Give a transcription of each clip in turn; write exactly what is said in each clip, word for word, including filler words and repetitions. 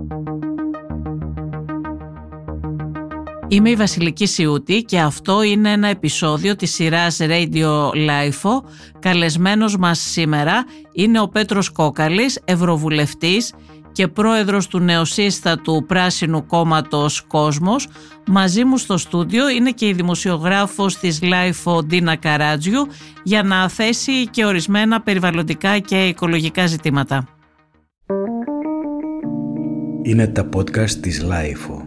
Είμαι η Βασιλική Σιούτη και αυτό είναι ένα επεισόδιο της σειράς Radio Laifo. Καλεσμένος μας σήμερα είναι ο Πέτρος Κόκαλης, ευρωβουλευτής και πρόεδρος του νεοσύστατου Πράσινου Κόμματος Κόσμος. Μαζί μου στο στούντιο είναι και η δημοσιογράφος της Laifo Ντίνα Καράτζιου για να θέσει και ορισμένα περιβαλλοντικά και οικολογικά ζητήματα. Είναι τα podcast της Laifo.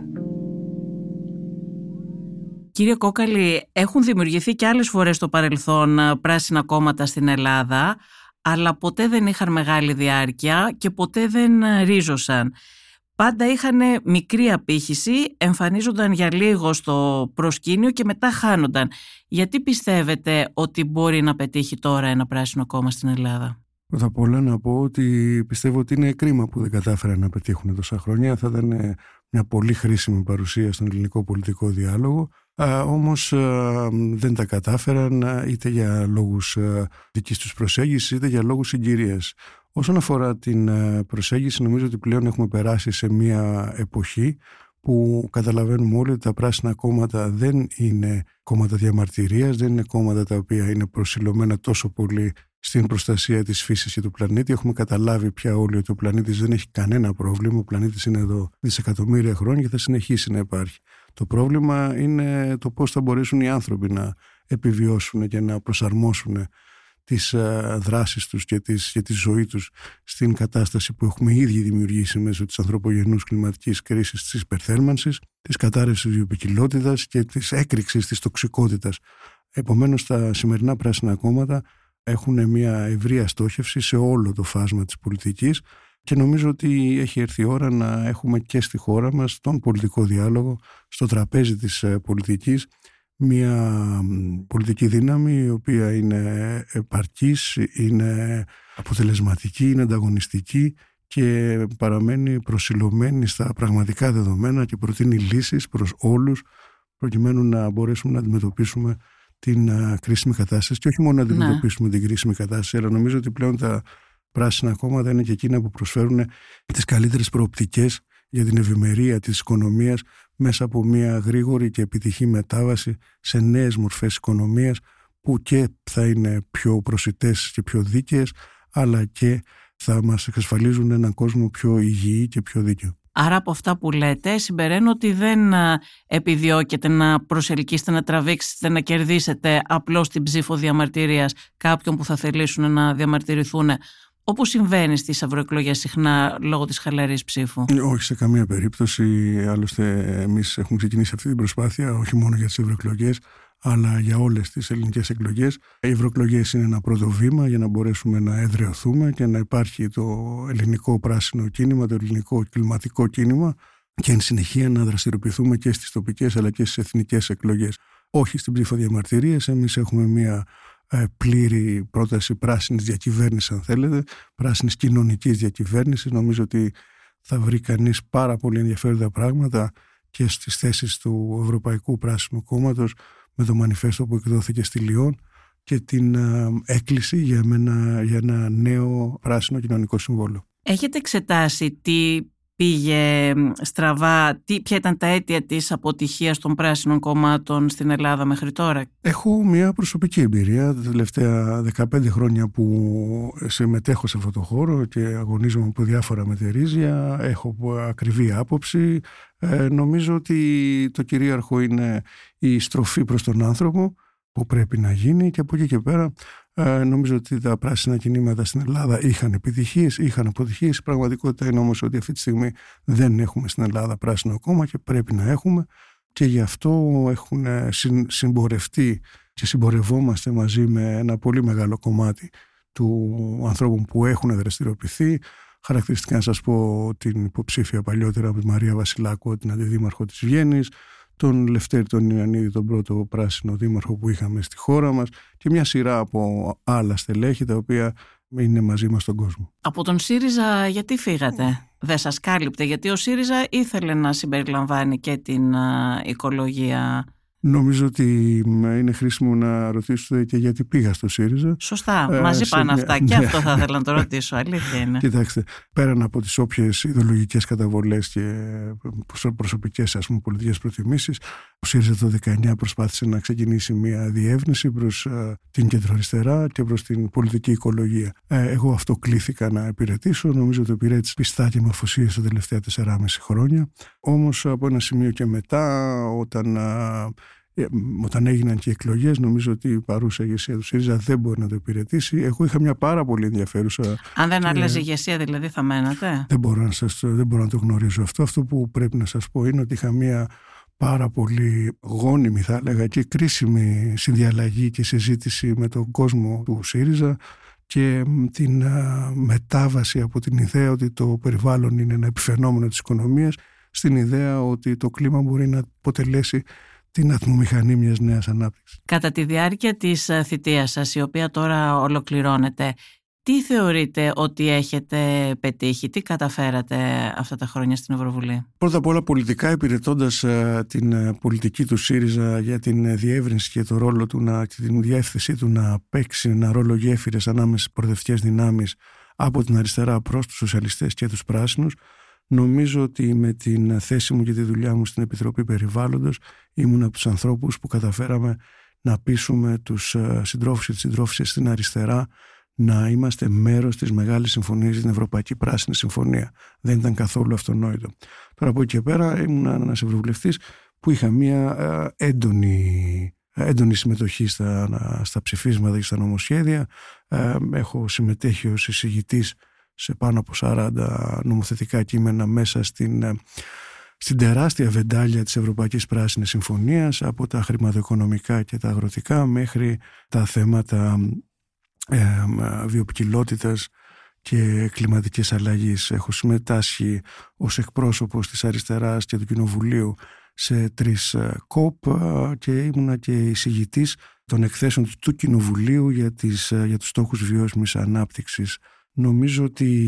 Κύριε Κόκαλη, έχουν δημιουργηθεί και άλλες φορές στο παρελθόν πράσινα κόμματα στην Ελλάδα, αλλά ποτέ δεν είχαν μεγάλη διάρκεια και ποτέ δεν ρίζωσαν. Πάντα είχαν μικρή απήχηση, εμφανίζονταν για λίγο στο προσκήνιο και μετά χάνονταν. Γιατί πιστεύετε ότι μπορεί να πετύχει τώρα ένα πράσινο κόμμα στην Ελλάδα? Πρώτα απ' όλα να πω ότι πιστεύω ότι είναι κρίμα που δεν κατάφεραν να πετύχουν τόσα χρόνια. Θα ήταν μια πολύ χρήσιμη παρουσία στον ελληνικό πολιτικό διάλογο. Α, όμως α, δεν τα κατάφεραν είτε για λόγους α, δικής τους προσέγγισης είτε για λόγους συγκυρίας. Όσον αφορά την α, προσέγγιση, νομίζω ότι πλέον έχουμε περάσει σε μια εποχή που καταλαβαίνουμε όλοι ότι τα πράσινα κόμματα δεν είναι κόμματα διαμαρτυρίας, δεν είναι κόμματα τα οποία είναι προσιλωμένα τόσο πολύ στην προστασία της φύσης και του πλανήτη. Έχουμε καταλάβει πια όλοι ότι ο πλανήτης δεν έχει κανένα πρόβλημα. Ο πλανήτης είναι εδώ δισεκατομμύρια χρόνια και θα συνεχίσει να υπάρχει. Το πρόβλημα είναι το πώς θα μπορέσουν οι άνθρωποι να επιβιώσουν και να προσαρμόσουν τις δράσεις τους και, τις, και τη ζωή τους στην κατάσταση που έχουμε ήδη δημιουργήσει μέσω της ανθρωπογενούς κλιματικής κρίσης, της υπερθέρμανσης, της κατάρρευσης της βιοποικιλότητας και της έκρηξης της τοξικότητας. Επομένως, τα σημερινά πράσινα κόμματα έχουν μια ευρεία στόχευση σε όλο το φάσμα της πολιτικής και νομίζω ότι έχει έρθει η ώρα να έχουμε και στη χώρα μας τον πολιτικό διάλογο, στο τραπέζι της πολιτικής, μια πολιτική δύναμη η οποία είναι επαρκής, είναι αποτελεσματική, είναι ανταγωνιστική και παραμένει προσιλωμένη στα πραγματικά δεδομένα και προτείνει λύσεις προς όλους προκειμένου να μπορέσουμε να αντιμετωπίσουμε την uh, κρίσιμη κατάσταση και όχι μόνο να αντιμετωπίσουμε ναι. την κρίσιμη κατάσταση, αλλά νομίζω ότι πλέον τα πράσινα κόμματα είναι και εκείνα που προσφέρουν τις καλύτερες προοπτικές για την ευημερία της οικονομίας μέσα από μια γρήγορη και επιτυχή μετάβαση σε νέες μορφές οικονομίας που και θα είναι πιο προσιτές και πιο δίκαιες, αλλά και θα μας εξασφαλίζουν έναν κόσμο πιο υγιή και πιο δίκαιο. Άρα από αυτά που λέτε συμπεραίνω ότι δεν επιδιώκετε να προσελκύσετε, να τραβήξετε, να κερδίσετε απλώς την ψήφο διαμαρτυρίας κάποιων που θα θελήσουν να διαμαρτυρηθούν, όπως συμβαίνει στις ευρωεκλογές συχνά λόγω της χαλαρής ψήφου. Όχι σε καμία περίπτωση. Άλλωστε εμείς έχουμε ξεκινήσει αυτή την προσπάθεια όχι μόνο για τις ευρωεκλογές αλλά για όλες τις ελληνικές εκλογές. Οι ευρωεκλογές είναι ένα πρώτο βήμα για να μπορέσουμε να εδραιωθούμε και να υπάρχει το ελληνικό πράσινο κίνημα, το ελληνικό κλιματικό κίνημα και εν συνεχεία να δραστηριοποιηθούμε και στις τοπικές αλλά και στις εθνικές εκλογές. Όχι στην ψήφο διαμαρτυρίας. Εμείς έχουμε μια ε, πλήρη πρόταση πράσινης διακυβέρνησης, αν θέλετε, πράσινης κοινωνικής διακυβέρνησης. Νομίζω ότι θα βρει κανείς πάρα πολύ ενδιαφέροντα πράγματα και στις θέσεις του Ευρωπαϊκού Πράσινου Κόμματος με το μανιφέστο που εκδόθηκε στη Λιόν και την α, έκκληση για ένα, για ένα νέο πράσινο κοινωνικό συμβόλαιο. Έχετε εξετάσει τι πήγε στραβά, τι, ποια ήταν τα αίτια της αποτυχίας των πράσινων κομμάτων στην Ελλάδα μέχρι τώρα? Έχω μια προσωπική εμπειρία. Τα τελευταία δεκαπέντε χρόνια που συμμετέχω σε αυτό το χώρο και αγωνίζομαι από διάφορα μετερίζια, έχω ακριβή άποψη. Ε, νομίζω ότι το κυρίαρχο είναι η στροφή προς τον άνθρωπο που πρέπει να γίνει και από εκεί και πέρα ε, νομίζω ότι τα πράσινα κινήματα στην Ελλάδα είχαν επιτυχίες, είχαν αποτυχίες. Η πραγματικότητα είναι όμως ότι αυτή τη στιγμή δεν έχουμε στην Ελλάδα πράσινο κόμμα και πρέπει να έχουμε και γι' αυτό έχουν συμπορευτεί και συμπορευόμαστε μαζί με ένα πολύ μεγάλο κομμάτι του ανθρώπων που έχουν δραστηριοποιηθεί. Χαρακτηριστικά να σας πω την υποψήφια παλιότερα με Μαρία Βασιλάκου, την αντιδήμαρχο της Βιέννης, τον Λευτέρη τον Ιωαννίδη, τον πρώτο πράσινο δήμαρχο που είχαμε στη χώρα μας και μια σειρά από άλλα στελέχη τα οποία είναι μαζί μας στον κόσμο. Από τον ΣΥΡΙΖΑ γιατί φύγατε? Δεν σας κάλυπτε? Γιατί ο ΣΥΡΙΖΑ ήθελε να συμπεριλαμβάνει και την α, οικολογία Νομίζω ότι είναι χρήσιμο να ρωτήσετε και γιατί πήγα στο ΣΥΡΙΖΑ. Σωστά, μαζί πάνε μια... αυτά. Και αυτό θα ήθελα να το ρωτήσω. Αλήθεια είναι. Κοιτάξτε, πέραν από τις όποιες ιδεολογικές καταβολές και προσωπικές ας πούμε, πολιτικές προτιμήσεις, ο ΣΥΡΙΖΑ το δεκαεννιά προσπάθησε να ξεκινήσει μια διεύνηση προς uh, την κεντροαριστερά και προς την πολιτική οικολογία. Ε, εγώ αυτό κλήθηκα να υπηρετήσω. Νομίζω ότι υπηρέτησα πιστά και με αφοσίωση τα τελευταία τεσσεράμισι χρόνια. Όμως από ένα σημείο και μετά, όταν. Uh, Όταν έγιναν και οι εκλογές, νομίζω ότι η παρούσα ηγεσία του ΣΥΡΙΖΑ δεν μπορεί να το υπηρετήσει. Εγώ είχα μια πάρα πολύ ενδιαφέρουσα. Αν δεν άλλαζε η ηγεσία, δηλαδή, θα μένατε. Δεν μπορώ, να σας, δεν μπορώ να το γνωρίζω αυτό. Αυτό που πρέπει να σας πω είναι ότι είχα μια πάρα πολύ γόνιμη, θα έλεγα, και κρίσιμη συνδιαλλαγή και συζήτηση με τον κόσμο του ΣΥΡΙΖΑ και την α, μετάβαση από την ιδέα ότι το περιβάλλον είναι ένα επιφαινόμενο της οικονομίας στην ιδέα ότι το κλίμα μπορεί να αποτελέσει την ατμομηχανή μιας νέας ανάπτυξης. Κατά τη διάρκεια της θητείας σας, η οποία τώρα ολοκληρώνεται, τι θεωρείτε ότι έχετε πετύχει, τι καταφέρατε αυτά τα χρόνια στην Ευρωβουλή? Πρώτα απ' όλα πολιτικά, υπηρετώντας uh, την uh, πολιτική του ΣΥΡΙΖΑ για την uh, διεύρυνση και το ρόλο του να, και την διεύθυνσή του να παίξει ένα ρόλο γέφυρες ανάμεσα στις προοδευτικές δυνάμεις από την αριστερά προς τους σοσιαλιστές και τους πράσινους. Νομίζω ότι με την θέση μου και τη δουλειά μου στην Επιτροπή Περιβάλλοντος ήμουν από τους ανθρώπους που καταφέραμε να πείσουμε τους συντρόφους και τις συντρόφισσες στην αριστερά να είμαστε μέρος της μεγάλης συμφωνίας για την Ευρωπαϊκή Πράσινη Συμφωνία. Δεν ήταν καθόλου αυτονόητο. Τώρα από εκεί και πέρα ήμουν ένας ευρωβουλευτής που είχα μια έντονη, έντονη συμμετοχή στα, στα ψηφίσματα και στα νομοσχέδια. Έχω συμμετέχει ως εισηγητής σε πάνω από σαράντα νομοθετικά κείμενα μέσα στην, στην τεράστια βεντάλια της Ευρωπαϊκής Πράσινης Συμφωνίας, από τα χρηματοοικονομικά και τα αγροτικά μέχρι τα θέματα ε, βιοποικιλότητας και κλιματικής αλλαγής. Έχω συμμετάσχει ως εκπρόσωπος της αριστεράς και του Κοινοβουλίου σε τρεις κοπ και ήμουνα και εισηγητής των εκθέσεων του Κοινοβουλίου για, τις, για τους στόχους βιώσιμης ανάπτυξης. Νομίζω ότι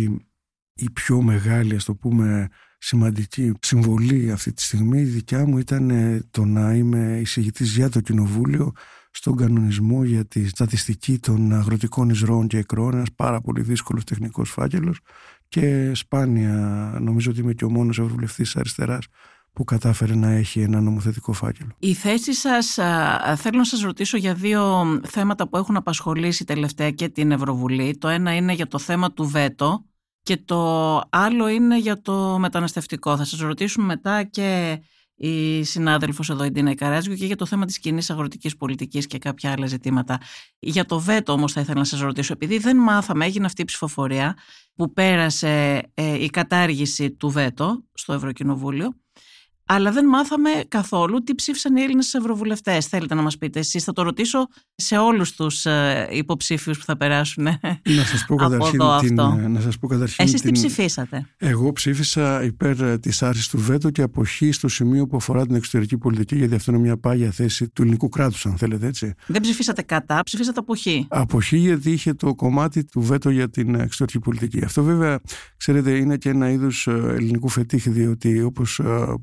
η πιο μεγάλη, ας το πούμε, σημαντική συμβολή αυτή τη στιγμή η δικιά μου ήταν το να είμαι εισηγητής για το Κοινοβούλιο στον κανονισμό για τη στατιστική των αγροτικών εισρώων και εκρώων, ένας πάρα πολύ δύσκολος τεχνικός φάκελος και σπάνια νομίζω ότι είμαι και ο μόνος ευρωβουλευτής της αριστεράς που κατάφερε να έχει ένα νομοθετικό φάκελο. Η θέση σας, α, θέλω να σας ρωτήσω για δύο θέματα που έχουν απασχολήσει τελευταία και την Ευρωβουλή. Το ένα είναι για το θέμα του βέτο και το άλλο είναι για το μεταναστευτικό. Θα σας ρωτήσουμε μετά και η συνάδελφος εδώ, η Ντίνα Ικαράτζικου, και για το θέμα της κοινής αγροτικής πολιτικής και κάποια άλλα ζητήματα. Για το βέτο όμως θα ήθελα να σας ρωτήσω, επειδή δεν μάθαμε, έγινε αυτή η ψηφοφορία που πέρασε ε, η κατάργηση του βέτο στο Ευρωκοινοβούλιο, αλλά δεν μάθαμε καθόλου τι ψήφισαν οι Έλληνες ευρωβουλευτές. Θέλετε να μας πείτε εσείς? Θα το ρωτήσω σε όλους τους υποψήφιους που θα περάσουν. Να σας πω καταρχήν, την, να σας πω καταρχήν εσείς την... τι ψηφίσατε? Εγώ ψήφισα υπέρ της άρσης του βέτο και αποχή στο σημείο που αφορά την εξωτερική πολιτική, γιατί αυτό είναι μια πάγια θέση του ελληνικού κράτους, αν θέλετε, έτσι. Δεν ψηφίσατε κατά, ψηφίσατε αποχή. Αποχή γιατί είχε το κομμάτι του βέτο για την εξωτερική πολιτική. Αυτό βέβαια, ξέρετε, είναι και ένα είδους ελληνικού φετίχ, διότι όπως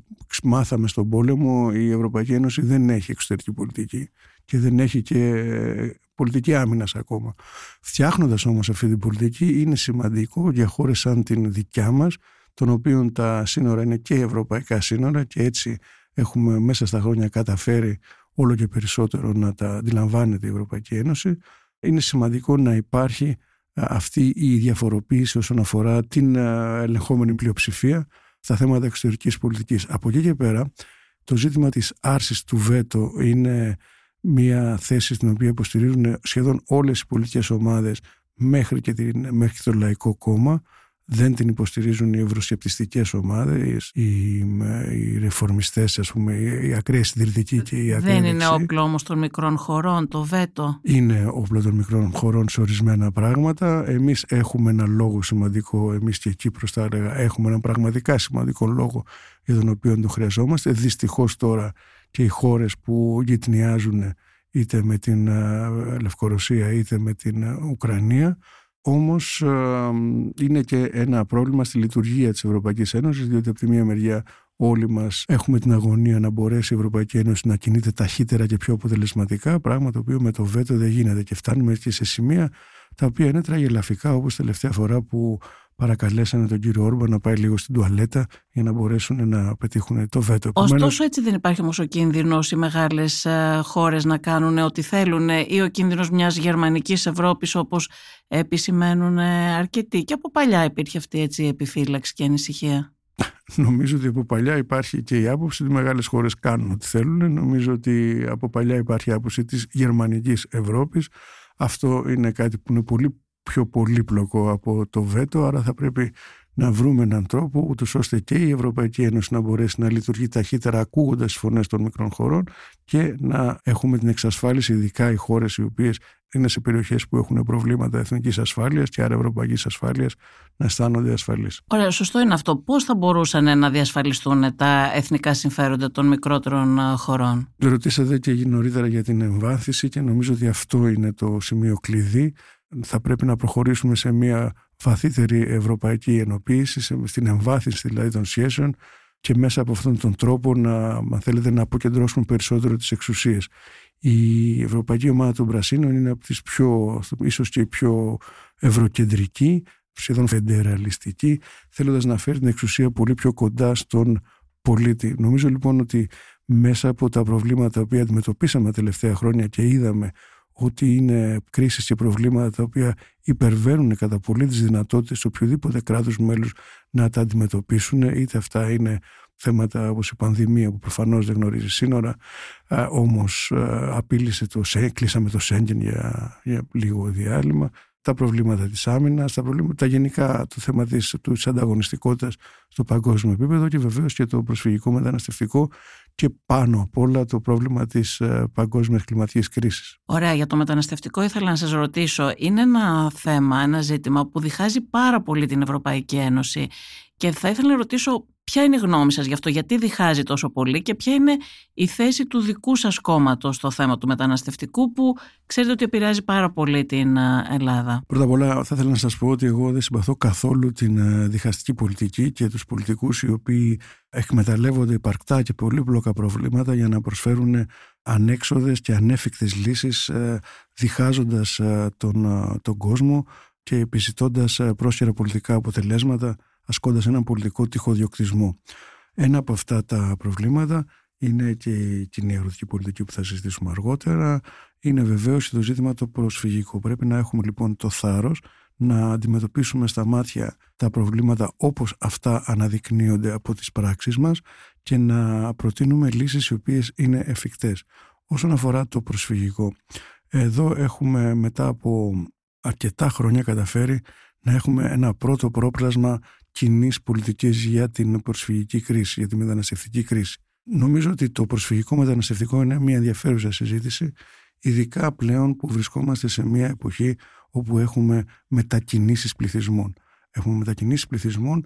μάθαμε στον πόλεμο, η Ευρωπαϊκή Ένωση δεν έχει εξωτερική πολιτική και δεν έχει και πολιτική άμυνας ακόμα. Φτιάχνοντας όμως αυτή την πολιτική, είναι σημαντικό για χώρες σαν την δικιά μας, των οποίων τα σύνορα είναι και ευρωπαϊκά σύνορα και έτσι έχουμε μέσα στα χρόνια καταφέρει όλο και περισσότερο να τα αντιλαμβάνεται η Ευρωπαϊκή Ένωση. Είναι σημαντικό να υπάρχει αυτή η διαφοροποίηση όσον αφορά την ελεγχόμενη πλειοψηφία στα θέματα εξωτερικής πολιτικής. Από εκεί και πέρα, το ζήτημα της άρσης του βέτο είναι μια θέση στην οποία υποστηρίζουν σχεδόν όλες οι πολιτικές ομάδες μέχρι και, την, μέχρι και το Λαϊκό Κόμμα. Δεν την υποστηρίζουν οι ευρωσκεπτιστικές ομάδες, οι, οι ρεφορμιστές, ας πούμε, οι ακραίοι συντηρητικοί και οι ακραίοι. Δεν είναι όπλο όμως των μικρών χωρών το βέτο? Είναι όπλο των μικρών χωρών σε ορισμένα πράγματα. Εμείς έχουμε ένα λόγο σημαντικό, εμείς και η Κύπρος θα έλεγα, έχουμε ένα πραγματικά σημαντικό λόγο για τον οποίο το χρειαζόμαστε. Δυστυχώς τώρα και οι χώρες που γειτνιάζουν είτε με την Λευκορωσία είτε με την Ουκρανία Όμως είναι και ένα πρόβλημα στη λειτουργία της Ευρωπαϊκής Ένωσης, διότι από τη μία μεριά όλοι μας έχουμε την αγωνία να μπορέσει η Ευρωπαϊκή Ένωση να κινείται ταχύτερα και πιο αποτελεσματικά, πράγμα το οποίο με το βέτο δεν γίνεται, και φτάνουμε και σε σημεία τα οποία είναι τραγελαφικά, όπως τελευταία φορά που παρακαλέσανε τον κύριο Όρμπαν να πάει λίγο στην τουαλέτα για να μπορέσουν να πετύχουν το βέτο. Ωστόσο, Επομένως... έτσι δεν υπάρχει όμως ο κίνδυνος οι μεγάλες χώρες να κάνουν ό,τι θέλουν, ή ο κίνδυνος μιας γερμανικής Ευρώπης, όπως επισημαίνουν αρκετοί? Και από παλιά υπήρχε αυτή έτσι η επιφύλαξη και ανησυχία. Νομίζω ότι από παλιά υπάρχει και η άποψη ότι οι μεγάλες χώρες κάνουν ό,τι θέλουν. Νομίζω ότι από παλιά υπάρχει η άποψη της γερμανικής Ευρώπης. Αυτό είναι κάτι που είναι πολύ πιο πολύπλοκο από το βέτο, άρα θα πρέπει να βρούμε έναν τρόπο ούτως ώστε και η Ευρωπαϊκή Ένωση να μπορέσει να λειτουργεί ταχύτερα ακούγοντας τις φωνές των μικρών χωρών και να έχουμε την εξασφάλιση, ειδικά οι χώρες οι οποίες είναι σε περιοχές που έχουν προβλήματα εθνικής ασφάλειας και άρα ευρωπαϊκής ασφάλειας, να αισθάνονται ασφαλείς. Ωραία, σωστό είναι αυτό. Πώς θα μπορούσαν να διασφαλιστούν τα εθνικά συμφέροντα των μικρότερων χωρών? Ρωτήσατε και νωρίτερα για την εμβάθυνση και νομίζω ότι αυτό είναι το σημείο κλειδί. Θα πρέπει να προχωρήσουμε σε μια βαθύτερη ευρωπαϊκή ενοποίηση, στην εμβάθυνση δηλαδή των σχέσεων, και μέσα από αυτόν τον τρόπο να, αν θέλετε, να αποκεντρώσουμε περισσότερο τις εξουσίες. Η Ευρωπαϊκή Ομάδα των Πρασίνων είναι από τις πιο, ίσως και πιο ευρωκεντρική, σχεδόν φεντεραλιστική, θέλοντας να φέρει την εξουσία πολύ πιο κοντά στον πολίτη. Νομίζω λοιπόν ότι μέσα από τα προβλήματα τα οποία αντιμετωπίσαμε τα τελευταία χρόνια και είδαμε ότι είναι κρίσεις και προβλήματα τα οποία υπερβαίνουν κατά πολύ τις δυνατότητες του οποιοδήποτε κράτους μέλους να τα αντιμετωπίσουν, είτε αυτά είναι θέματα όπως η πανδημία που προφανώς δεν γνωρίζει σύνορα, α, όμως α, απείλησε το, κλείσαμε το Σέγγεν για, για λίγο διάλειμμα, τα προβλήματα της άμυνας, τα, προβλήματα, τα γενικά το θέμα της, της ανταγωνιστικότητας στο παγκόσμιο επίπεδο και βεβαίως και το προσφυγικό μεταναστευτικό και πάνω απ' όλα το πρόβλημα της ε, παγκόσμιας κλιματικής κρίσης. Ωραία, για το μεταναστευτικό ήθελα να σας ρωτήσω. Είναι ένα θέμα, ένα ζήτημα που διχάζει πάρα πολύ την Ευρωπαϊκή Ένωση και θα ήθελα να ρωτήσω ποια είναι η γνώμη σας γι' αυτό, γιατί διχάζει τόσο πολύ και ποια είναι η θέση του δικού σας κόμματος στο θέμα του μεταναστευτικού που ξέρετε ότι επηρεάζει πάρα πολύ την Ελλάδα. Πρώτα απ' όλα θα ήθελα να σας πω ότι εγώ δεν συμπαθώ καθόλου την διχαστική πολιτική και τους πολιτικούς οι οποίοι εκμεταλλεύονται υπαρκτά και πολύπλοκα προβλήματα για να προσφέρουν ανέξοδες και ανέφικτες λύσεις, διχάζοντας τον, τον κόσμο και επιζητώντας πρόσχερα πολιτικά αποτελέσματα, ασκώντας έναν πολιτικό τυχοδιοκτισμό. Ένα από αυτά τα προβλήματα είναι και η κοινή αγροτική πολιτική που θα συζητήσουμε αργότερα. Είναι βεβαίως το ζήτημα το προσφυγικό. Πρέπει να έχουμε λοιπόν το θάρρος να αντιμετωπίσουμε στα μάτια τα προβλήματα όπως αυτά αναδεικνύονται από τις πράξεις μας και να προτείνουμε λύσεις οι οποίες είναι εφικτές. Όσον αφορά το προσφυγικό, εδώ έχουμε μετά από αρκετά χρόνια καταφέρει να έχουμε ένα πρώτο πρόπλασμα κοινής πολιτικής για την προσφυγική κρίση, για τη μεταναστευτική κρίση. Νομίζω ότι το προσφυγικό μεταναστευτικό είναι μια ενδιαφέρουσα συζήτηση, ειδικά πλέον που βρισκόμαστε σε μια εποχή όπου έχουμε μετακινήσεις πληθυσμών. Έχουμε μετακινήσεις πληθυσμών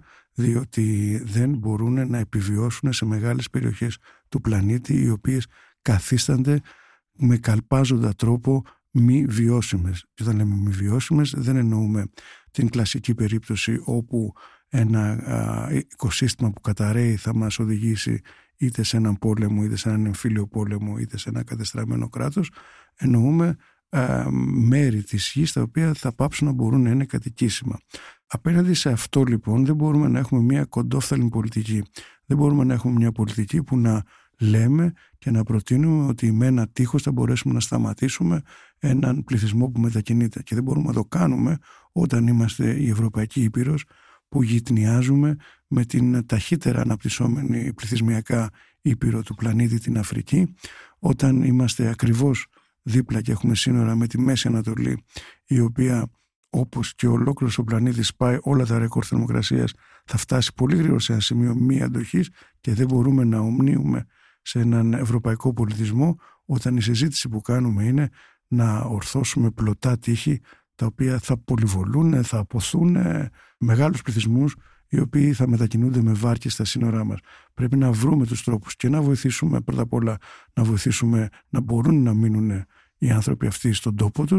διότι δεν μπορούν να επιβιώσουν σε μεγάλες περιοχές του πλανήτη, οι οποίες καθίστανται με καλπάζοντα τρόπο μη βιώσιμες. Και όταν λέμε μη βιώσιμες δεν εννοούμε την κλασική περίπτωση όπου ένα α, οικοσύστημα που καταραίει θα μας οδηγήσει είτε σε έναν πόλεμο, είτε σε έναν εμφύλιο πόλεμο, είτε σε ένα κατεστραμμένο κράτος. Εννοούμε α, μέρη της γης τα οποία θα πάψουν να μπορούν να είναι κατοικήσιμα. Απέναντι σε αυτό λοιπόν δεν μπορούμε να έχουμε μια κοντόφθαλμη πολιτική. Δεν μπορούμε να έχουμε μια πολιτική που να λέμε και να προτείνουμε ότι με ένα τείχος θα μπορέσουμε να σταματήσουμε έναν πληθυσμό που μετακινείται. Και δεν μπορούμε να το κάνουμε όταν είμαστε η Ευρωπαϊκή Ήπειρος που γυτνιάζουμε με την ταχύτερα αναπτυσσόμενη πληθυσμιακά ήπειρο του πλανήτη, την Αφρική, όταν είμαστε ακριβώς δίπλα και έχουμε σύνορα με τη Μέση Ανατολή, η οποία όπως και ολόκληρος ο πλανήτης πάει όλα τα ρεκόρ θερμοκρασίας, θα φτάσει πολύ γρήγορα σε ένα σημείο μη αντοχής και δεν μπορούμε να ομνίουμε σε έναν ευρωπαϊκό πολιτισμό όταν η συζήτηση που κάνουμε είναι να ορθώσουμε πλωτά τείχη τα οποία θα πολυβολούν, θα αποθούν μεγάλους πληθυσμούς οι οποίοι θα μετακινούνται με βάρκες στα σύνορά μας. Πρέπει να βρούμε τους τρόπους και να βοηθήσουμε, πρώτα απ' όλα να βοηθήσουμε να μπορούν να μείνουν οι άνθρωποι αυτοί στον τόπο τους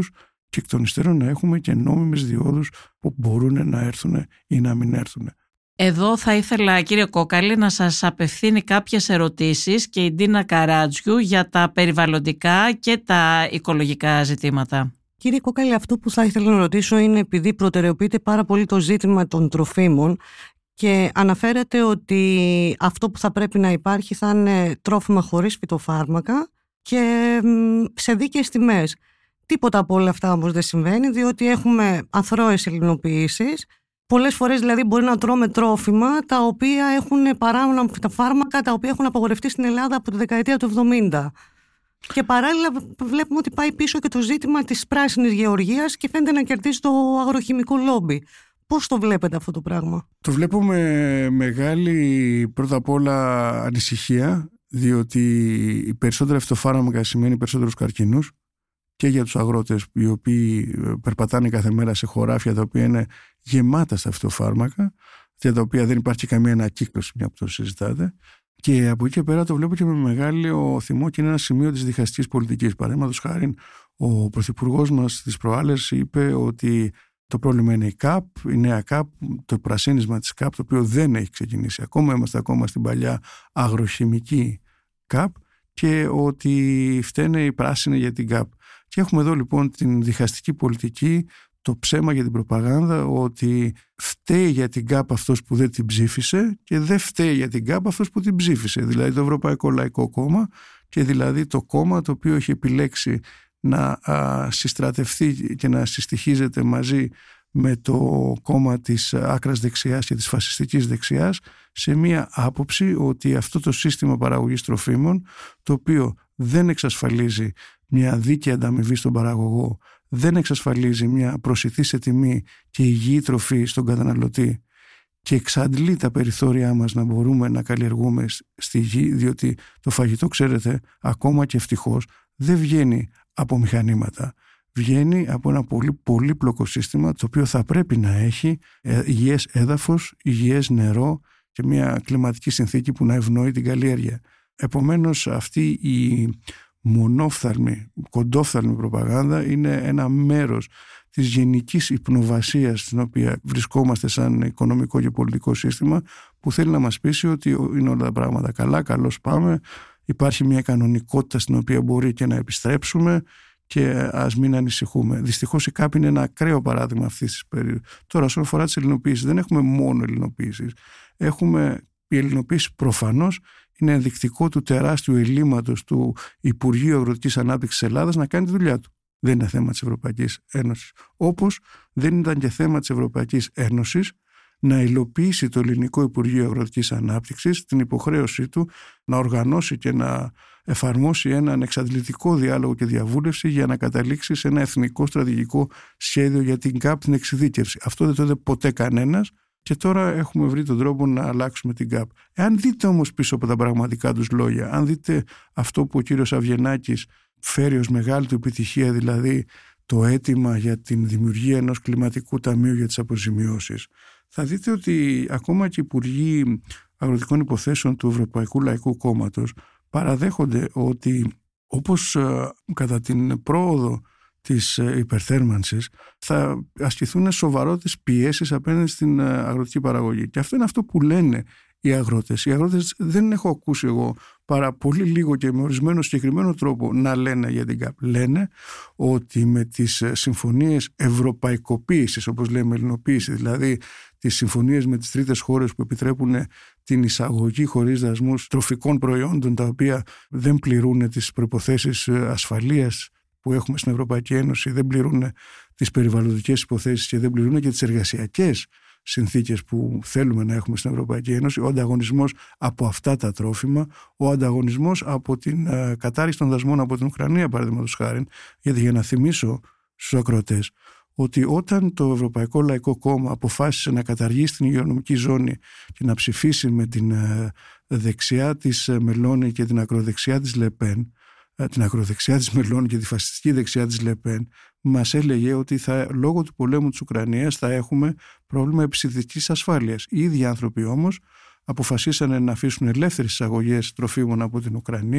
και εκ των υστέρων να έχουμε και νόμιμες διόδους που μπορούν να έρθουν ή να μην έρθουν. Εδώ θα ήθελα, κύριε Κόκαλη, να σας απευθύνει κάποιες ερωτήσεις και η Ντίνα Καράτζιου για τα περιβαλλοντικά και τα οικολογικά ζητήματα. Κύριε Κόκαλη, αυτό που θα ήθελα να ρωτήσω είναι, επειδή προτεραιοποιείται πάρα πολύ το ζήτημα των τροφίμων και αναφέρεται ότι αυτό που θα πρέπει να υπάρχει θα είναι τρόφιμα χωρίς φυτοφάρμακα και σε δίκαιες τιμές. Τίποτα από όλα αυτά όμως δεν συμβαίνει, διότι έχουμε αθρώες ελληνοποιήσεις. Πολλές φορές δηλαδή μπορεί να τρώμε τρόφιμα τα οποία έχουν παράνομα φυτοφάρμακα, τα οποία έχουν απαγορευτεί στην Ελλάδα από τη δεκαετία του εβδομήντα. Και παράλληλα βλέπουμε ότι πάει πίσω και το ζήτημα της πράσινης γεωργίας και φαίνεται να κερδίσει το αγροχημικό λόμπι. Πώς το βλέπετε αυτό το πράγμα? Το βλέπω με μεγάλη πρώτα απ' όλα ανησυχία, διότι οι περισσότερα φυτοφάρμακα σημαίνει περισσότερους καρκίνους και για τους αγρότες οι οποίοι περπατάνε κάθε μέρα σε χωράφια τα οποία είναι γεμάτα στα φυτοφάρμακα, για τα οποία δεν υπάρχει καμία ανακύκλωση, μια που το συζητάτε. Και από εκεί και πέρα το βλέπω και με μεγάλο θυμό και είναι ένα σημείο της διχαστικής πολιτικής. Παραδείγματος χάριν, ο πρωθυπουργός μας τις προάλλες είπε ότι το πρόβλημα είναι η ΚΑΠ, η νέα ΚΑΠ, το πρασίνισμα της ΚΑΠ, το οποίο δεν έχει ξεκινήσει ακόμα. Είμαστε ακόμα στην παλιά αγροχημική ΚΑΠ και ότι φταίνε οι πράσινοι για την ΚΑΠ. Και έχουμε εδώ λοιπόν την διχαστική πολιτική, το ψέμα για την προπαγάνδα ότι φταίει για την ΚΑΠ αυτός που δεν την ψήφισε και δεν φταίει για την ΚΑΠ αυτός που την ψήφισε, δηλαδή το Ευρωπαϊκό Λαϊκό Κόμμα, και δηλαδή το κόμμα το οποίο έχει επιλέξει να α, συστρατευτεί και να συστοιχίζεται μαζί με το κόμμα της άκρας δεξιάς και της φασιστικής δεξιάς σε μία άποψη ότι αυτό το σύστημα παραγωγής τροφίμων, το οποίο δεν εξασφαλίζει μια δίκαιη ανταμοιβή στον παραγωγό, δεν εξασφαλίζει μια προσιτή σε τιμή και υγιή τροφή στον καταναλωτή και εξαντλεί τα περιθώριά μας να μπορούμε να καλλιεργούμε στη γη, διότι το φαγητό, ξέρετε, ακόμα και ευτυχώς δεν βγαίνει από μηχανήματα. Βγαίνει από ένα πολύ πολύπλοκο σύστημα το οποίο θα πρέπει να έχει υγιές έδαφος, υγιές νερό και μια κλιματική συνθήκη που να ευνοεί την καλλιέργεια. Επομένως αυτή η μονόφθαλμη, κοντόφθαλμη προπαγάνδα είναι ένα μέρος της γενικής υπνοβασίας στην οποία βρισκόμαστε σαν οικονομικό και πολιτικό σύστημα, που θέλει να μας πείσει ότι είναι όλα τα πράγματα καλά, καλώς πάμε, υπάρχει μια κανονικότητα στην οποία μπορεί και να επιστρέψουμε και ας μην ανησυχούμε. Δυστυχώς η ΚΑΠ είναι ένα ακραίο παράδειγμα αυτής της περίοδου. Τώρα, όσον αφορά τις ελληνοποίησεις, δεν έχουμε μόνο ελληνοποίησεις. Έχουμε η ελληνοποίηση προφανώς είναι ενδεικτικό του τεράστιου ελλείμματος του Υπουργείου Αγροτικής Ανάπτυξης Ελλάδας να κάνει τη δουλειά του. Δεν είναι θέμα της Ευρωπαϊκής Ένωσης. Όπως δεν ήταν και θέμα της Ευρωπαϊκής Ένωσης να υλοποιήσει το Ελληνικό Υπουργείο Αγροτικής Ανάπτυξης την υποχρέωσή του να οργανώσει και να εφαρμόσει έναν εξαντλητικό διάλογο και διαβούλευση για να καταλήξει σε ένα εθνικό στρατηγικό σχέδιο για την ΚΑΠ, την εξειδίκευση. Αυτό δεν το είδε ποτέ κανένας και τώρα έχουμε βρει τον τρόπο να αλλάξουμε την ΚΑΠ. Εάν δείτε όμως πίσω από τα πραγματικά τους λόγια, αν δείτε αυτό που ο κύριος Αβγενάκης φέρει ως μεγάλη του επιτυχία, δηλαδή το αίτημα για την δημιουργία ενός κλιματικού ταμείου για τις αποζημιώσεις, θα δείτε ότι ακόμα και οι υπουργοί αγροτικών υποθέσεων του Ευρωπαϊκού Λαϊκού Κόμματος παραδέχονται ότι όπως κατά την πρόοδο της υπερθέρμανσης θα ασκηθούν σοβαρότητες πιέσεις απέναντι στην αγροτική παραγωγή. Και αυτό είναι αυτό που λένε οι αγρότες. Οι αγρότες δεν έχω ακούσει εγώ παρά πολύ λίγο και με ορισμένο συγκεκριμένο τρόπο να λένε για την ΚΑΠ. Λένε ότι με τις συμφωνίες ευρωπαϊκοποίησης, όπως λέμε ελληνοποίηση, δηλαδή τις συμφωνίες με τις τρίτες χώρες που επιτρέπουν την εισαγωγή χωρίς δασμούς τροφικών προϊόντων τα οποία δεν πληρούν τις προϋποθέσεις ασφαλείας που έχουμε στην Ευρωπαϊκή Ένωση, δεν πληρούν τις περιβαλλοντικές υποθέσεις και δεν πληρούν και τις εργασιακές συνθήκες που θέλουμε να έχουμε στην Ευρωπαϊκή Ένωση, ο ανταγωνισμός από αυτά τα τρόφιμα, ο ανταγωνισμός από την uh, κατάργηση των δασμών από την Ουκρανία, παραδείγματος χάριν, γιατί για να θυμίσω στους ακροατές ότι όταν το Ευρωπαϊκό Λαϊκό Κόμμα αποφάσισε να καταργήσει την υγειονομική ζώνη και να ψηφίσει με την uh, δεξιά της Μελώνη και την ακροδεξιά της Λεπέν, την ακροδεξιά της Μελώνη και τη φασιστική δεξιά της Λεπέν, μας έλεγε ότι θα, λόγω του πολέμου της Ουκρανίας θα έχουμε πρόβλημα επισητιστικής ασφάλειας. Οι ίδιοι άνθρωποι όμως αποφασίσανε να αφήσουν ελεύθερες εισαγωγές τροφίμων από την Ουκρανία,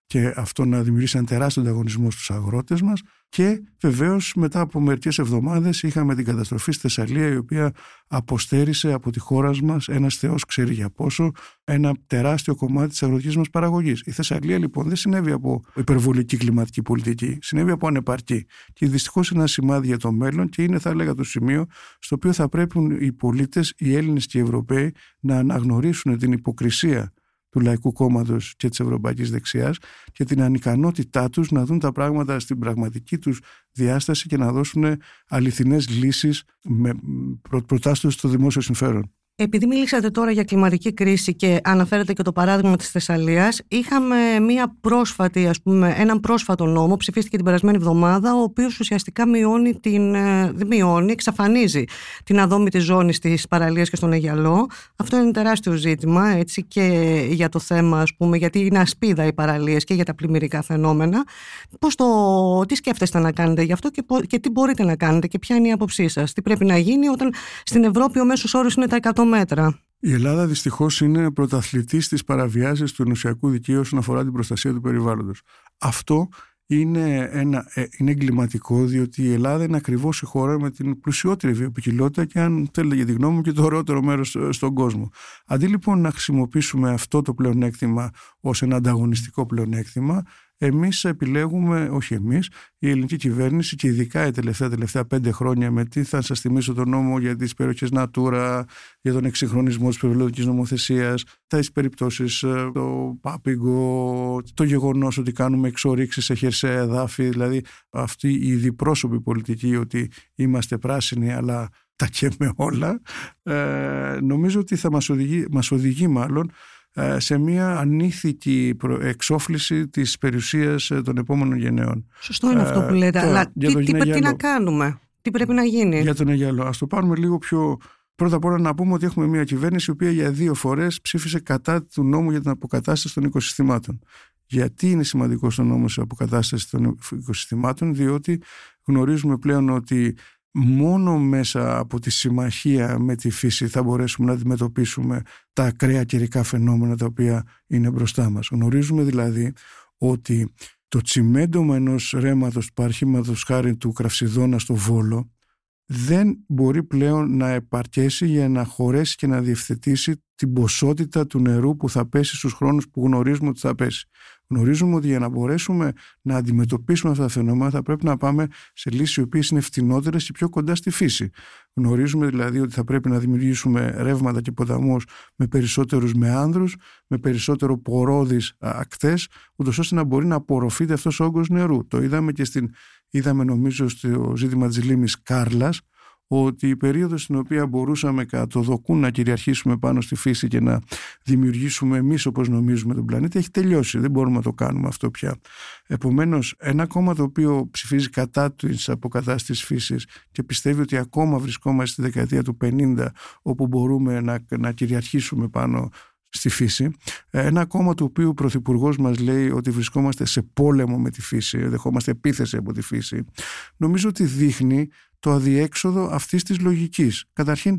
και αυτό να δημιουργήσει ένα τεράστιο ανταγωνισμό στους αγρότες μας. Και βεβαίως μετά από μερικές εβδομάδες είχαμε την καταστροφή στη Θεσσαλία, η οποία αποστέρισε από τη χώρα μας, ένας Θεός ξέρει για πόσο, ένα τεράστιο κομμάτι της αγροτικής μας παραγωγής. Η Θεσσαλία λοιπόν δεν συνέβη από υπερβολική κλιματική πολιτική, συνέβη από ανεπαρκή. Και δυστυχώς είναι ένα σημάδι για το μέλλον και είναι, θα έλεγα, το σημείο στο οποίο θα πρέπει οι πολίτες, οι Έλληνες και οι Ευρωπαίοι, να αναγνωρίσουν την υποκρισία του Λαϊκού Κόμματος και της Ευρωπαϊκής Δεξιάς και την ανικανότητά τους να δουν τα πράγματα στην πραγματική τους διάσταση και να δώσουν αληθινές λύσεις με προτάσεις στο δημόσιο συμφέρον. Επειδή μιλήσατε τώρα για κλιματική κρίση και αναφέρετε και το παράδειγμα της Θεσσαλίας, είχαμε μία πρόσφατη, ας πούμε, έναν πρόσφατο νόμο, ψηφίστηκε την περασμένη εβδομάδα, ο οποίος ουσιαστικά μειώνει την, δεν μειώνει, εξαφανίζει την αδόμητη ζώνη στις παραλίες και στον Αιγιαλό. Αυτό είναι τεράστιο ζήτημα, έτσι, και για το θέμα, ας πούμε, γιατί είναι ασπίδα οι παραλίες και για τα πλημμυρικά φαινόμενα. Πώς το, τι σκέφτεστε να κάνετε γι' αυτό και, και τι μπορείτε να κάνετε και ποια είναι η άποψή σας? Τι πρέπει να γίνει όταν στην Ευρώπη ο μέσος όρος είναι τα εκατό μέτρα? Η Ελλάδα δυστυχώς είναι πρωταθλητής στις παραβιάσεις του ενωσιακού δικαίου όσον αφορά την προστασία του περιβάλλοντος. Αυτό είναι, ένα, είναι εγκληματικό, διότι η Ελλάδα είναι ακριβώς η χώρα με την πλουσιότερη βιοποικιλότητα και, αν θέλετε για τη γνώμη μου, και το ωραιότερο μέρος στον κόσμο. Αντί λοιπόν να χρησιμοποιήσουμε αυτό το πλεονέκτημα ως ένα ανταγωνιστικό πλεονέκτημα, εμείς επιλέγουμε, όχι εμείς, η ελληνική κυβέρνηση, και ειδικά η τελευταία, τελευταία πέντε χρόνια, με τι θα σας θυμίσω τον νόμο για τις περιοχές Natura, για τον εξυγχρονισμό της περιβαλλοντικής νομοθεσίας, τις περιπτώσεις, το πάπιγκο, το γεγονός ότι κάνουμε εξορίξεις σε χερσαία εδάφη, δηλαδή αυτή η διπρόσωπη πολιτική ότι είμαστε πράσινοι αλλά τα καίμε όλα, ε, νομίζω ότι θα μας οδηγεί, μας οδηγεί μάλλον σε μια ανήθικη εξόφληση της περιουσίας των επόμενων γενναίων. Σωστό είναι αυτό που λέτε, αλλά τι, τι, τι να κάνουμε, τι πρέπει να γίνει? Για τον Αιγιαλό, ας το πάρουμε λίγο πιο... Πρώτα απ' όλα να πούμε ότι έχουμε μια κυβέρνηση η οποία για δύο φορές ψήφισε κατά του νόμου για την αποκατάσταση των οικοσυστημάτων. Γιατί είναι σημαντικός ο νόμος της αποκατάστασης των οικοσυστημάτων? Διότι γνωρίζουμε πλέον ότι μόνο μέσα από τη συμμαχία με τη φύση θα μπορέσουμε να αντιμετωπίσουμε τα ακραία καιρικά φαινόμενα τα οποία είναι μπροστά μας. Γνωρίζουμε δηλαδή ότι το τσιμέντομα ενός ρέματος, παρχήματος χάρη του Κραυσιδώνα στο Βόλο, δεν μπορεί πλέον να επαρκέσει για να χωρέσει και να διευθετήσει την ποσότητα του νερού που θα πέσει στους χρόνους που γνωρίζουμε ότι θα πέσει. Γνωρίζουμε ότι για να μπορέσουμε να αντιμετωπίσουμε αυτά τα φαινόμενα θα πρέπει να πάμε σε λύσεις οι οποίες είναι φτηνότερες και πιο κοντά στη φύση. Γνωρίζουμε δηλαδή ότι θα πρέπει να δημιουργήσουμε ρεύματα και ποταμούς με περισσότερους μεάνδρους, με περισσότερο πορώδεις ακτές, ούτως ώστε να μπορεί να απορροφείται αυτός ο όγκος νερού. Το είδαμε και στην, είδαμε νομίζω στο ζήτημα της λίμνης Κάρλας, ότι η περίοδος στην οποία μπορούσαμε κατά το δοκούν να κυριαρχήσουμε πάνω στη φύση και να δημιουργήσουμε εμείς όπως νομίζουμε τον πλανήτη έχει τελειώσει. Δεν μπορούμε να το κάνουμε αυτό πια. Επομένως, ένα κόμμα το οποίο ψηφίζει κατά της αποκατάστασης της φύσης και πιστεύει ότι ακόμα βρισκόμαστε στη δεκαετία του πενήντα, όπου μπορούμε να, να κυριαρχήσουμε πάνω στη φύση, ένα κόμμα του οποίου ο πρωθυπουργός μας λέει ότι βρισκόμαστε σε πόλεμο με τη φύση, δεχόμαστε επίθεση από τη φύση, νομίζω ότι δείχνει το αδιέξοδο αυτής της λογικής. Καταρχήν,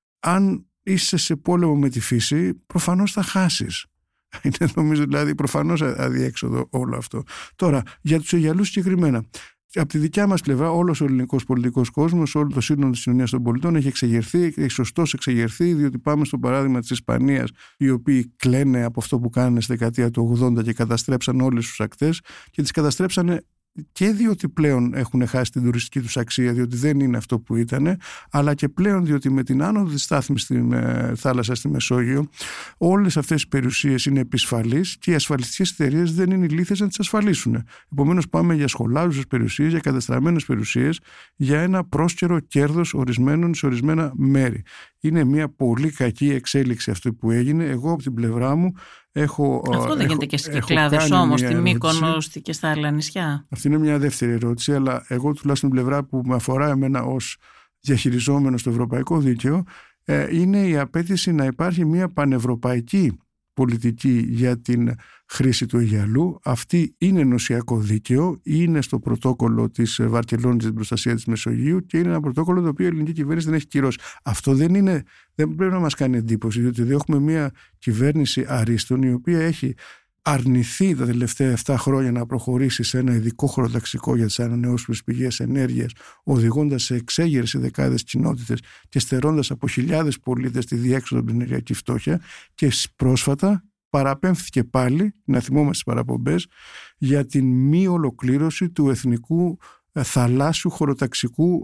αν είσαι σε πόλεμο με τη φύση, προφανώς θα χάσεις. Είναι νομίζω δηλαδή προφανώς αδιέξοδο όλο αυτό. Τώρα, για τους Αιγιαλούς συγκεκριμένα. Από τη δικιά μας πλευρά, όλος ο ελληνικός πολιτικός κόσμος, όλο το σύνολο της κοινωνίας των πολιτών έχει εξεγερθεί, έχει σωστώς εξεγερθεί, διότι πάμε στο παράδειγμα της Ισπανίας, οι οποίοι κλαίνε από αυτό που κάνανε στη δεκαετία του ογδόντα και καταστρέψαν όλες τους ακτές και τις καταστρέψανε και διότι πλέον έχουν χάσει την τουριστική τους αξία, διότι δεν είναι αυτό που ήταν, αλλά και πλέον διότι με την άνοδο της στάθμης στην ε, θάλασσα στη Μεσόγειο, όλες αυτές οι περιουσίες είναι επισφαλείς και οι ασφαλιστικές εταιρείες δεν είναι ηλίθιες να τις ασφαλίσουν. Επομένως, πάμε για σχολάζουσες περιουσίες, για καταστραμμένες περιουσίες, για ένα πρόσκαιρο κέρδος ορισμένων σε ορισμένα μέρη. Είναι μια πολύ κακή εξέλιξη αυτή που έγινε. Εγώ από την πλευρά μου έχω. Αυτό δεν γίνεται και στις Κυκλάδες όμως, στη Μύκονο και στα άλλα νησιά. Αυτή είναι μια δεύτερη ερώτηση, αλλά εγώ τουλάχιστον την πλευρά που με αφορά εμένα ως διαχειριζόμενο στο ευρωπαϊκό δίκαιο, είναι η απέτηση να υπάρχει μια πανευρωπαϊκή πολιτική για την χρήση του Αιγιαλού. Αυτή είναι ενωσιακό δίκαιο, είναι στο πρωτόκολλο της Βαρκελόνης για την προστασία της Μεσογείου και είναι ένα πρωτόκολλο το οποίο η ελληνική κυβέρνηση δεν έχει κυρώσει. Αυτό δεν, είναι, δεν πρέπει να μας κάνει εντύπωση, διότι έχουμε μια κυβέρνηση αρίστων η οποία έχει αρνηθεί τα τελευταία επτά χρόνια να προχωρήσει σε ένα ειδικό χωροταξικό για τις ανανεώσιμες πηγές ενέργειας, οδηγώντας σε εξέγερση δεκάδες κοινότητες και στερώντας από χιλιάδες πολίτες τη διέξοδο από την ενεργειακή φτώχεια, και πρόσφατα παραπέμφθηκε πάλι, να θυμόμαστε τις παραπομπές, για την μη ολοκλήρωση του εθνικού ε, θαλάσσιου χωροταξικού,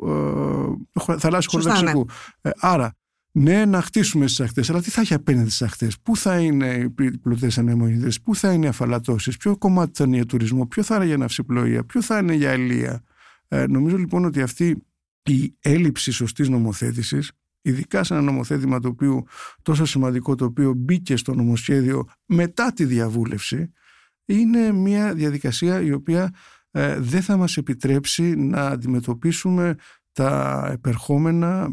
ε, θαλάσσιου χωροταξικού. Ναι. Ε, άρα, ναι, να χτίσουμε στις ακτές, αλλά τι θα έχει απέναντι στις ακτές, πού θα είναι οι πλωτές ανεμογεννήτριες, πού θα είναι οι αφαλατώσεις, ποιο κομμάτι θα είναι για τουρισμό, ποιο θα είναι για ναυσιπλοεία, ποιο θα είναι για αλεία. Ε, νομίζω λοιπόν ότι αυτή η έλλειψη σωστής νομοθέτησης, ειδικά σε ένα νομοθέτημα το οποίο, τόσο σημαντικό, το οποίο μπήκε στο νομοσχέδιο μετά τη διαβούλευση, είναι μια διαδικασία η οποία ε, δεν θα μας επιτρέψει να αντιμετωπίσουμε τα επερχόμενα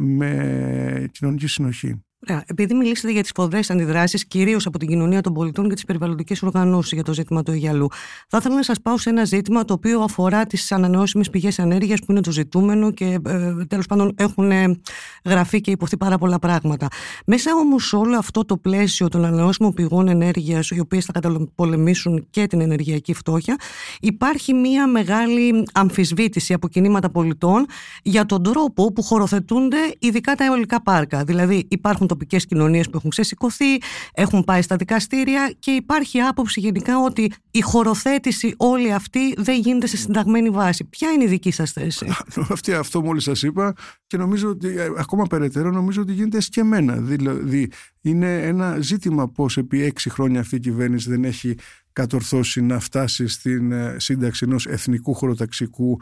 με κοινωνική συνοχή. Επειδή μιλήσατε για τις σπουδαίες αντιδράσεις, κυρίως από την κοινωνία των πολιτών και τις περιβαλλοντικές οργανώσεις για το ζήτημα του Αιγιαλού, θα ήθελα να σας πάω σε ένα ζήτημα το οποίο αφορά τις ανανεώσιμες πηγές ενέργειας, που είναι το ζητούμενο και ε, τέλος πάντων έχουν γραφεί και υποθεί πάρα πολλά πράγματα. Μέσα όμως όλο αυτό το πλαίσιο των ανανεώσιμων πηγών ενέργειας, οι οποίες θα καταπολεμήσουν και την ενεργειακή φτώχεια, υπάρχει μια μεγάλη αμφισβήτηση από κινήματα πολιτών για τον τρόπο που χωροθετούνται ειδικά τα αιωλικά πάρκα. Δηλαδή, υπάρχουν τοπικές κοινωνίες που έχουν ξεσηκωθεί, έχουν πάει στα δικαστήρια και υπάρχει άποψη γενικά ότι η χωροθέτηση όλη αυτή δεν γίνεται σε συνταγμένη βάση. Ποια είναι η δική σας θέση? Αυτή, αυτό μόλις σας είπα, και νομίζω ότι ακόμα περαιτέρω νομίζω ότι γίνεται εσκεμμένα. Δηλαδή είναι ένα ζήτημα πώς επί έξι χρόνια αυτή η κυβέρνηση δεν έχει κατορθώσει να φτάσει στην σύνταξη ενός εθνικού χωροταξικού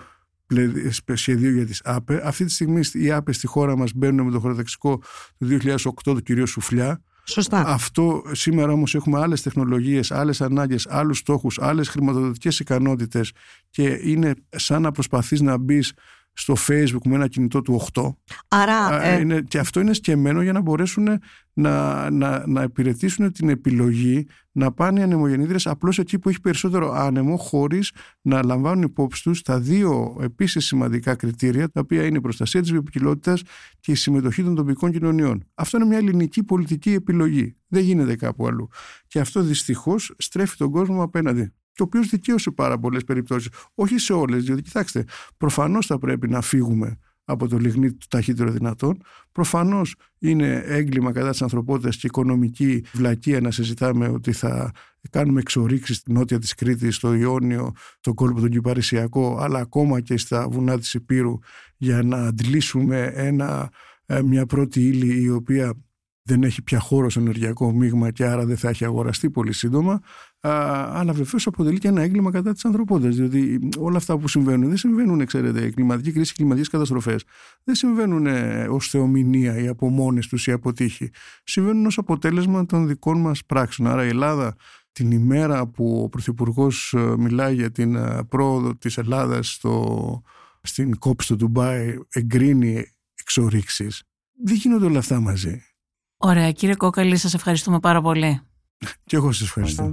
σχεδίου για τις ΑΠΕ. Αυτή τη στιγμή οι ΑΠΕ στη χώρα μας μπαίνουν με το χωροταξικό του δύο χιλιάδες οκτώ του κυρίου Σουφλιά. Σωστά. Αυτό σήμερα όμως έχουμε άλλες τεχνολογίες, άλλες ανάγκες, άλλους στόχους, άλλες χρηματοδοτικές ικανότητες, και είναι σαν να προσπαθείς να μπεις στο Facebook με ένα κινητό του οκτώ. Άρα, ε... είναι, και αυτό είναι σκεμμένο για να μπορέσουν να, να, να υπηρετήσουν την επιλογή να πάνε οι ανεμογεννήτριες απλώς εκεί που έχει περισσότερο άνεμο, χωρίς να λαμβάνουν υπόψη τους τα δύο επίσης σημαντικά κριτήρια, τα οποία είναι η προστασία της βιοποικιλότητας και η συμμετοχή των τοπικών κοινωνιών. Αυτό είναι μια ελληνική πολιτική επιλογή. Δεν γίνεται κάπου αλλού. Και αυτό δυστυχώς στρέφει τον κόσμο απέναντι. Και ο οποίος δικαίωσε πάρα πολλές περιπτώσεις. Όχι σε όλες, διότι κοιτάξτε, προφανώς θα πρέπει να φύγουμε από το λιγνίτη του ταχύτερο δυνατόν. Προφανώς είναι έγκλημα κατά της ανθρωπότητας και οικονομική βλακεία να συζητάμε ότι θα κάνουμε εξορίξεις στη νότια της Κρήτης, στο Ιόνιο, στον κόλπο τον Κυπαρισιακό, αλλά ακόμα και στα βουνά της Ηπείρου, για να αντλήσουμε ένα, μια πρώτη ύλη η οποία δεν έχει πια χώρο στο ενεργειακό μείγμα και άρα δεν θα έχει αγοραστεί πολύ σύντομα. Α, αλλά βεβαίως αποτελεί και ένα έγκλημα κατά της ανθρωπότητας, διότι όλα αυτά που συμβαίνουν δεν συμβαίνουν, ξέρετε, η κλιματική κρίση, οι κλιματικές καταστροφές δεν συμβαίνουν ως θεομηνία ή από μόνες τους ή από τύχη. Συμβαίνουν ως αποτέλεσμα των δικών μας πράξεων. Άρα η Ελλάδα, την ημέρα που ο Πρωθυπουργός μιλάει για την πρόοδο της Ελλάδας στο, στην κόπ στο Ντουμπάι, εγκρίνει εξορίξεις. Δεν γίνονται όλα αυτά μαζί. Ωραία, κύριε Κόκαλη, σας ευχαριστούμε πάρα πολύ. Και εγώ σας ευχαριστώ.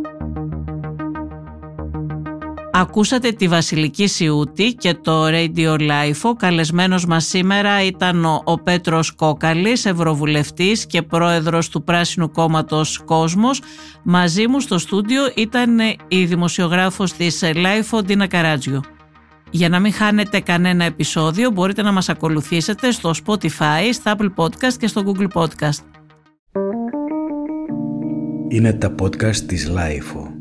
Ακούσατε τη Βασιλική Σιούτη και το Radio Lifeo. Καλεσμένος μας σήμερα ήταν ο, ο Πέτρος Κόκαλης, ευρωβουλευτής και πρόεδρος του Πράσινου Κόμματος Κόσμος. Μαζί μου στο στούντιο ήταν η δημοσιογράφος της Lifeo, Ντίνα Καράτζιο. Για να μην χάνετε κανένα επεισόδιο, μπορείτε να μας ακολουθήσετε στο Spotify, στα Apple Podcast και στο Google Podcast. Είναι τα podcast της Lifeo.